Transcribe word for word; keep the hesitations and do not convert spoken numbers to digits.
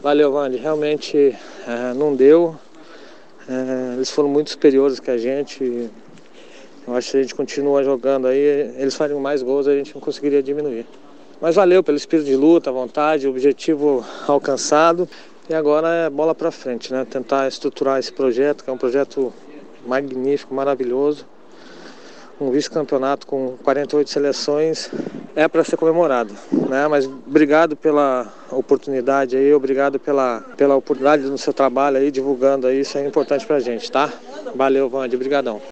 Valeu, Wandy. Realmente é, não deu. É, eles foram muito superiores que a gente. Eu acho que se a gente continua jogando aí, eles fariam mais gols, a gente não conseguiria diminuir. Mas valeu pelo espírito de luta, vontade, objetivo alcançado. E agora é bola para frente, né? Tentar estruturar esse projeto, que é um projeto magnífico, maravilhoso. Um vice-campeonato com quarenta e oito seleções é para ser comemorado, né? Mas obrigado pela oportunidade aí, obrigado pela, pela oportunidade no seu trabalho aí, divulgando aí, isso é importante pra gente, tá? Valeu, Wandy, brigadão.